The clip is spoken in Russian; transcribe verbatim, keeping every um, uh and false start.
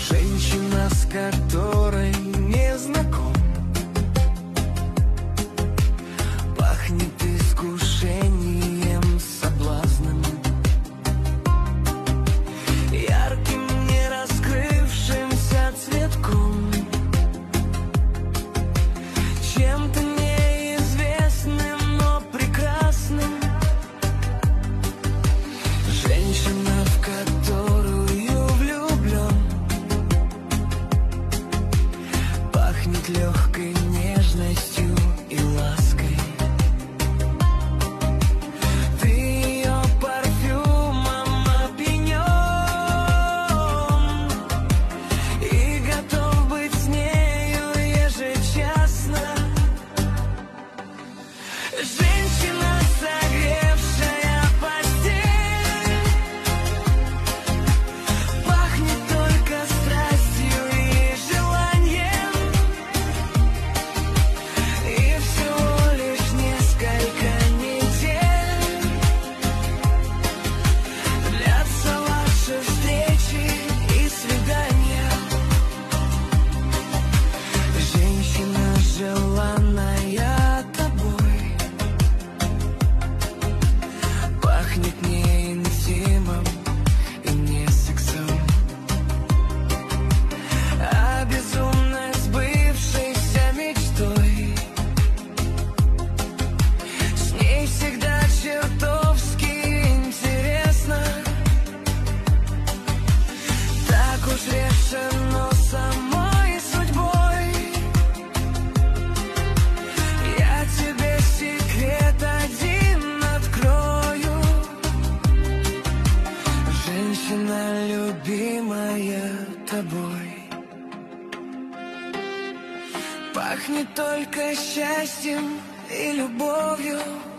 Женщина, с которой не знаком, пахнет искушением, соблазном, ярким, не раскрывшимся цветком, чем-то неизвестным, но прекрасным. Женщина, в которую влюблен, пахнет легкой нежностью и лаской. Ты ее парфюмом опьянен и готов быть с нею ежечасно. Женщина, согревшая постель, пахнет только страстью и желанием, и всего лишь несколько недель длятся ваши встречи и свидания. Женщина, желанная тобой, пахнет не интимом и не сексом, а безумно сбывшейся мечтой. С ней всегда чертовски интересно. Так уж решено самой судьбой. Я тебе секрет один открою. Женщина, любимая тобой, пахнет только счастьем и любовью.